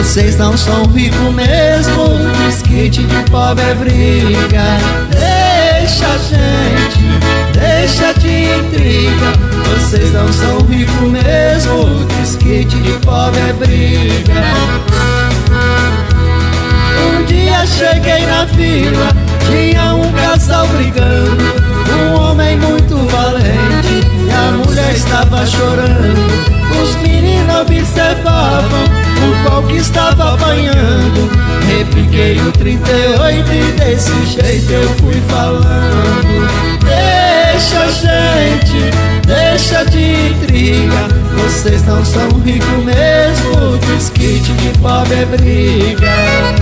Vocês não são ricos mesmo, desquite de pobre é briga. Deixa gente, deixa de intriga. Vocês não são ricos mesmo, desquite de pobre é briga. Um dia cheguei na vila, tinha um casal brigando. Um homem muito valente e a mulher estava chorando. Os meninos observavam o pau que estava apanhando. Repiquei o 38 e desse jeito eu fui falando. Deixa gente, deixa de intriga. Vocês não são ricos mesmo, desquite de pobre é briga.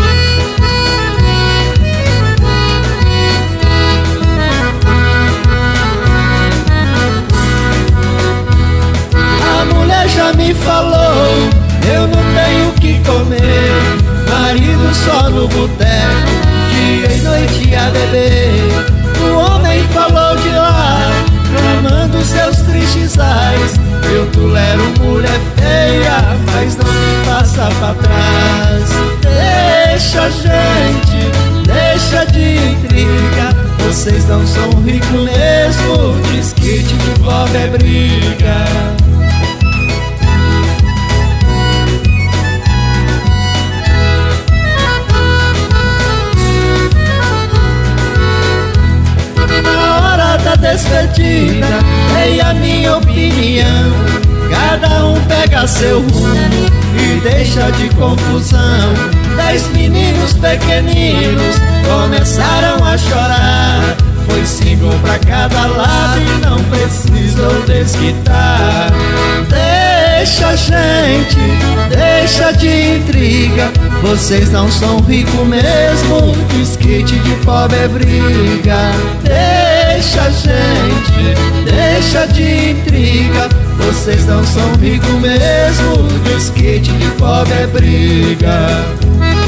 Já me falou, eu não tenho o que comer. Marido só no boteco, dia e noite a beber. O homem falou de lá, clamando seus tristes ais. Eu tolero mulher feia, mas não me passa pra trás. Deixa gente, deixa de intriga. Vocês não são ricos mesmo, desquite de pobre é briga. Despedida, dei a minha opinião. Cada um pega seu rumo e deixa de confusão. 10 meninos pequeninos começaram a chorar. Foi 5 pra cada lado e não precisou desquitar. Deixa gente, deixa de intriga. Vocês não são ricos mesmo, desquite de pobre é briga. Deixa gente, deixa de intriga. Vocês não são ricos mesmo, desquite de pobre é briga.